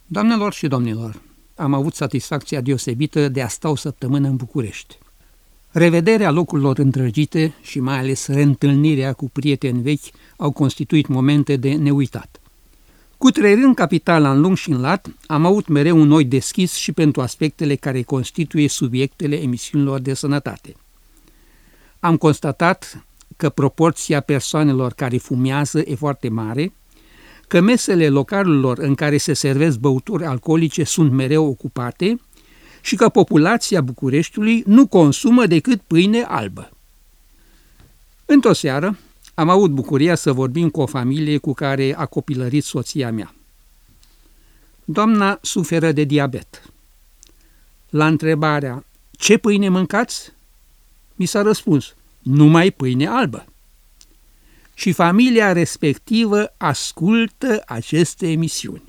Doamnelor și domnilor, am avut satisfacția deosebită de a sta o săptămână în București. Revederea locurilor îndrăgite și mai ales reîntâlnirea cu prieteni vechi au constituit momente de neuitat. Cutreierând capitala în lung și în lat, am avut mereu un ochi deschis și pentru aspectele care constituie subiectele emisiunilor de sănătate. Am constatat că proporția persoanelor care fumează e foarte mare, că mesele localurilor în care se servesc băuturi alcoolice sunt mereu ocupate și că populația Bucureștiului nu consumă decât pâine albă. Într-o seară am avut bucuria să vorbim cu o familie cu care a copilărit soția mea. Doamna suferă de diabet. La întrebarea, ce pâine mâncați? Mi s-a răspuns, numai pâine albă. Și familia respectivă ascultă aceste emisiuni.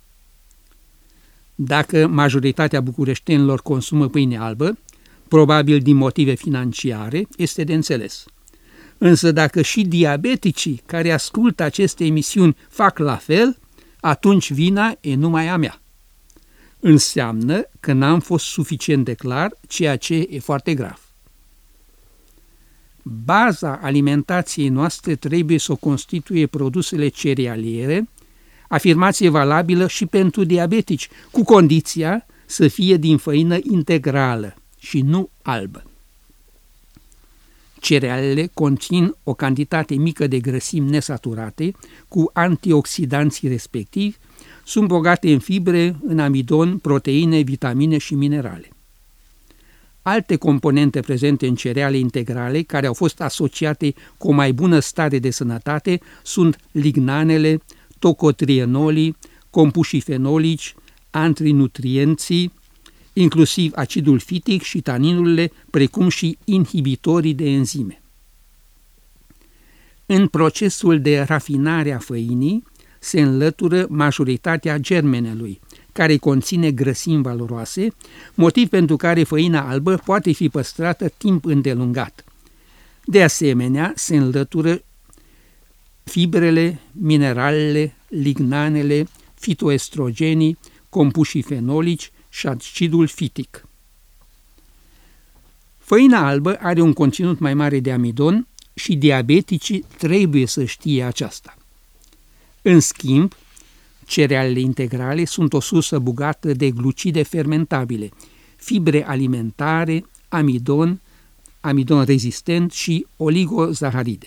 Dacă majoritatea bucureștenilor consumă pâine albă, probabil din motive financiare, este de înțeles. Însă dacă și diabeticii care ascultă aceste emisiuni fac la fel, atunci vina e numai a mea. Înseamnă că n-am fost suficient de clar, ceea ce e foarte grav. Baza alimentației noastre trebuie să o constituie produsele cerealiere, afirmație valabilă și pentru diabetici, cu condiția să fie din făină integrală și nu albă. Cerealele conțin o cantitate mică de grăsimi nesaturate, cu antioxidanții respectivi, sunt bogate în fibre, în amidon, proteine, vitamine și minerale. Alte componente prezente în cereale integrale, care au fost asociate cu o mai bună stare de sănătate, sunt lignanele, tocotrienolii, compușii fenolici, antinutrienții, inclusiv acidul fitic și taninurile, precum și inhibitorii de enzime. În procesul de rafinare a făinii se înlătură majoritatea germenelui, care conține grăsimi valoroase, motiv pentru care făina albă poate fi păstrată timp îndelungat. De asemenea, se înlătură fibrele, mineralele, lignanele, fitoestrogenii, compușii fenolici și acidul fitic. Făina albă are un conținut mai mare de amidon și diabeticii trebuie să știe aceasta. În schimb, cerealele integrale sunt o sursă bogată de glucide fermentabile, fibre alimentare, amidon rezistent și oligozaharide.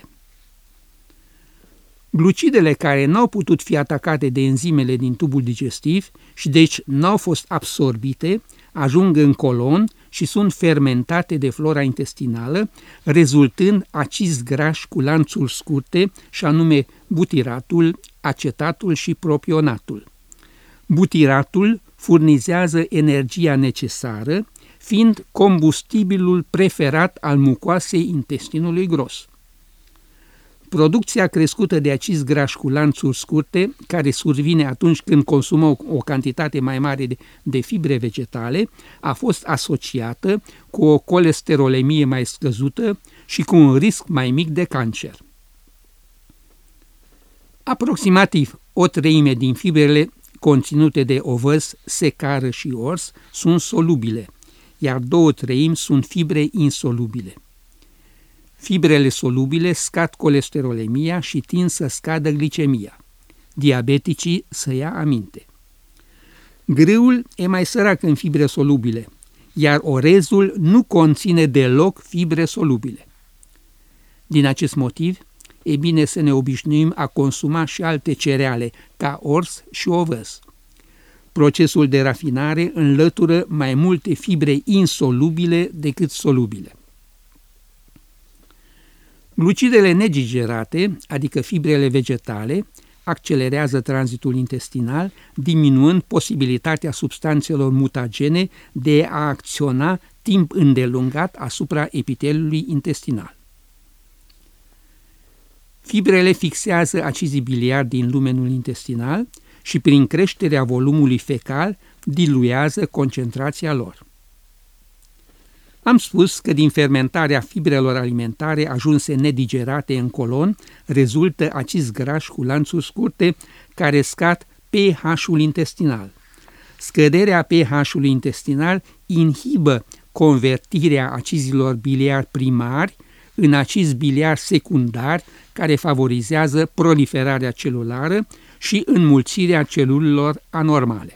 Glucidele care n-au putut fi atacate de enzimele din tubul digestiv și deci n-au fost absorbite, ajung în colon și sunt fermentate de flora intestinală, rezultând acizi grași cu lanțuri scurte, și anume butiratul, acetatul și propionatul. Butiratul furnizează energia necesară, fiind combustibilul preferat al mucoasei intestinului gros. Producția crescută de acizi grași cu lanțuri scurte, care survine atunci când consumă o cantitate mai mare de fibre vegetale, a fost asociată cu o colesterolemie mai scăzută și cu un risc mai mic de cancer. Aproximativ o treime din fibrele conținute de ovăz, secară și ors sunt solubile, iar 2/3 sunt fibre insolubile. Fibrele solubile scad colesterolemia și tind să scadă glicemia. Diabeticii să ia aminte. Grâul e mai sărac în fibre solubile, iar orezul nu conține deloc fibre solubile. Din acest motiv, e bine să ne obișnuim a consuma și alte cereale, ca ors și ovăz. Procesul de rafinare înlătură mai multe fibre insolubile decât solubile. Glucidele nedigerate, adică fibrele vegetale, accelerează tranzitul intestinal, diminuând posibilitatea substanțelor mutagene de a acționa timp îndelungat asupra epiteliului intestinal. Fibrele fixează acizii biliari din lumenul intestinal și prin creșterea volumului fecal diluează concentrația lor. Am spus că din fermentarea fibrelor alimentare ajunse nedigerate în colon rezultă acizi grași cu lanțuri scurte care scad pH-ul intestinal. Scăderea pH-ului intestinal inhibă convertirea acizilor biliari primari în acizi biliari secundari, care favorizează proliferarea celulară și înmulțirea celulelor anormale.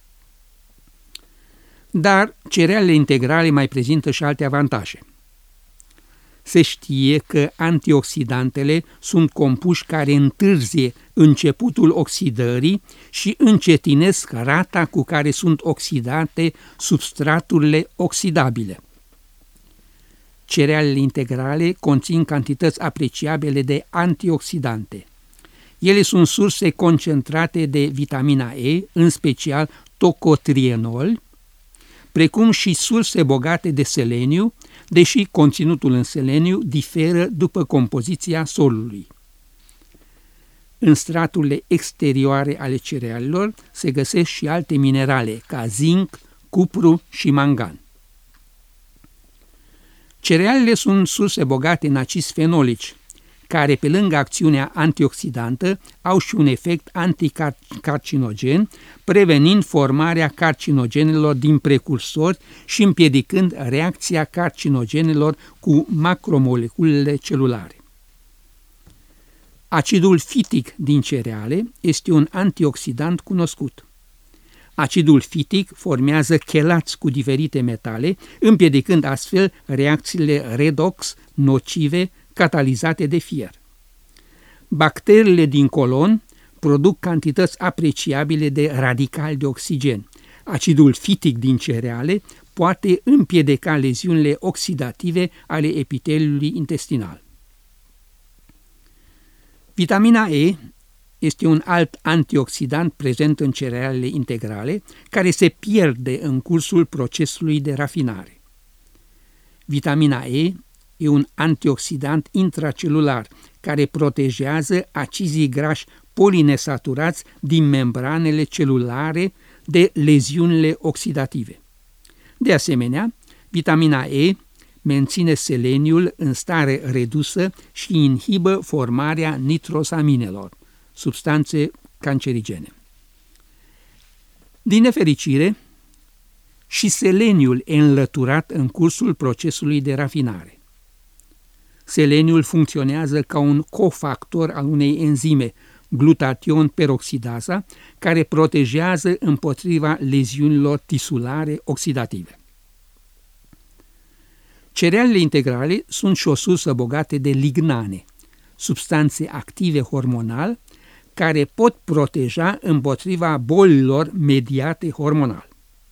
Dar cerealele integrale mai prezintă și alte avantaje. Se știe că antioxidantele sunt compuși care întârzie începutul oxidării și încetinesc rata cu care sunt oxidate substraturile oxidabile. Cerealele integrale conțin cantități apreciabile de antioxidante. Ele sunt surse concentrate de vitamina E, în special tocotrienol, precum și surse bogate de seleniu, deși conținutul în seleniu diferă după compoziția solului. În straturile exterioare ale cerealelor se găsesc și alte minerale, ca zinc, cupru și mangan. Cerealele sunt surse bogate în acizi fenolici, care, pe lângă acțiunea antioxidantă, au și un efect anticarcinogen, prevenind formarea carcinogenelor din precursori și împiedicând reacția carcinogenelor cu macromoleculele celulare. Acidul fitic din cereale este un antioxidant cunoscut. Acidul fitic formează chelați cu diferite metale, împiedicând astfel reacțiile redox nocive catalizate de fier. Bacteriile din colon produc cantități apreciabile de radicali de oxigen. Acidul fitic din cereale poate împiedica leziunile oxidative ale epiteliului intestinal. Vitamina E este un alt antioxidant prezent în cerealele integrale, care se pierde în cursul procesului de rafinare. Vitamina E e un antioxidant intracelular care protejează acizii grași polinesaturați din membranele celulare de leziunile oxidative. De asemenea, vitamina E menține seleniul în stare redusă și inhibă formarea nitrosaminelor, substanțe cancerigene. Din nefericire, și seleniul e înlăturat în cursul procesului de rafinare. Seleniul funcționează ca un cofactor al unei enzime, glutatión peroxidaza, care protejează împotriva leziunilor tisulare oxidative. Cerealele integrale sunt și o sursă bogată de lignane, substanțe active hormonal, care pot proteja împotriva bolilor mediate hormonal.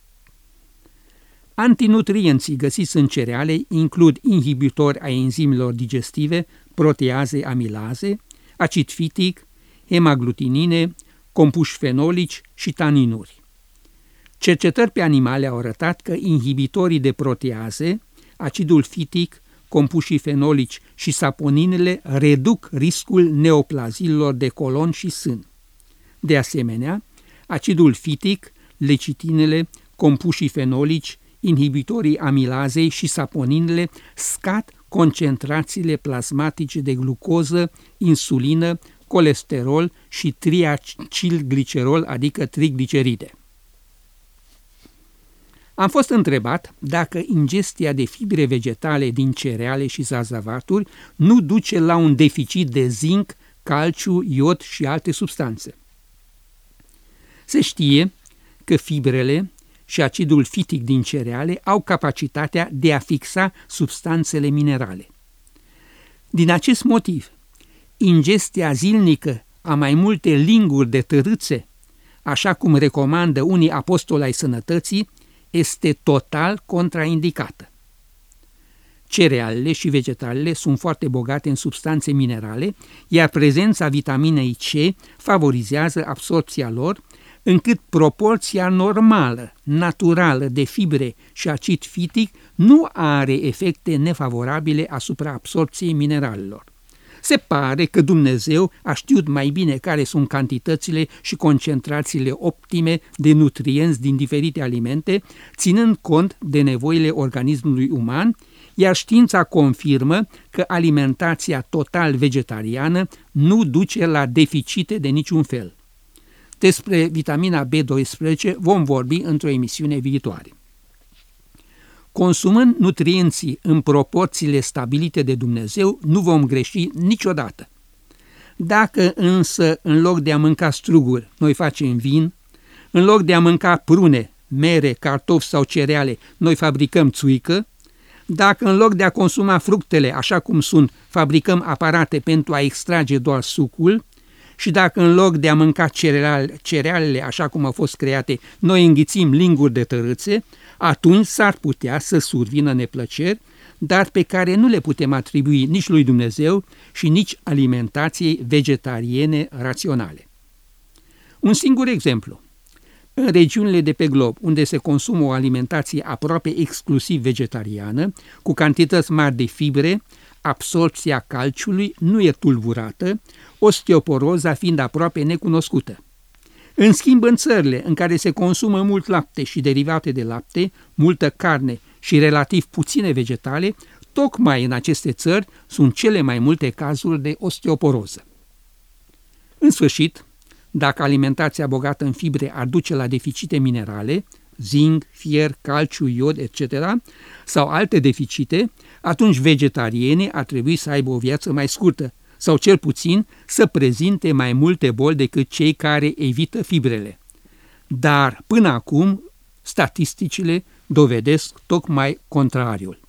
Antinutrienții găsiți în cereale includ inhibitori ai enzimelor digestive, proteaze, amilaze, acid fitic, hemaglutinine, compuși fenolici și taninuri. Cercetări pe animale au arătat că inhibitorii de proteaze, acidul fitic, compușii fenolici și saponinele reduc riscul neoplazilor de colon și sân. De asemenea, acidul fitic, lecitinele, compușii fenolici, inhibitorii amilazei și saponinele scad concentrațiile plasmatice de glucoză, insulină, colesterol și triacilglicerol, adică trigliceride. Am fost întrebat dacă ingestia de fibre vegetale din cereale și zazavaturi nu duce la un deficit de zinc, calciu, iod și alte substanțe. Se știe că fibrele și acidul fitic din cereale au capacitatea de a fixa substanțele minerale. Din acest motiv, ingestia zilnică a mai multe linguri de tărâțe, așa cum recomandă unii apostoli ai sănătății, este total contraindicată. Cerealele și vegetalele sunt foarte bogate în substanțe minerale, iar prezența vitaminei C favorizează absorpția lor, încât proporția normală, naturală de fibre și acid fitic nu are efecte nefavorabile asupra absorpției mineralelor. Se pare că Dumnezeu a știut mai bine care sunt cantitățile și concentrațiile optime de nutrienți din diferite alimente, ținând cont de nevoile organismului uman, iar știința confirmă că alimentația total vegetariană nu duce la deficite de niciun fel. Despre vitamina B12 vom vorbi într-o emisiune viitoare. Consumând nutrienții în proporțiile stabilite de Dumnezeu, nu vom greși niciodată. Dacă însă, în loc de a mânca struguri, noi facem vin, în loc de a mânca prune, mere, cartofi sau cereale, noi fabricăm țuică, dacă în loc de a consuma fructele așa cum sunt, fabricăm aparate pentru a extrage doar sucul, și dacă în loc de a mânca cerealele așa cum au fost create, noi înghițim linguri de tărâțe, atunci s-ar putea să survină neplăceri, dar pe care nu le putem atribui nici lui Dumnezeu și nici alimentației vegetariene raționale. Un singur exemplu. În regiunile de pe glob, unde se consumă o alimentație aproape exclusiv vegetariană, cu cantități mari de fibre, absorbția calciului nu e tulburată, osteoporoza fiind aproape necunoscută. În schimb, în țările în care se consumă mult lapte și derivate de lapte, multă carne și relativ puține vegetale, tocmai în aceste țări sunt cele mai multe cazuri de osteoporoză. În sfârșit, dacă alimentația bogată în fibre ar duce la deficite minerale, zinc, fier, calciu, iod, etc., sau alte deficite, atunci vegetarienii ar trebui să aibă o viață mai scurtă sau cel puțin să prezinte mai multe boli decât cei care evită fibrele. Dar până acum statisticile dovedesc tocmai contrariul.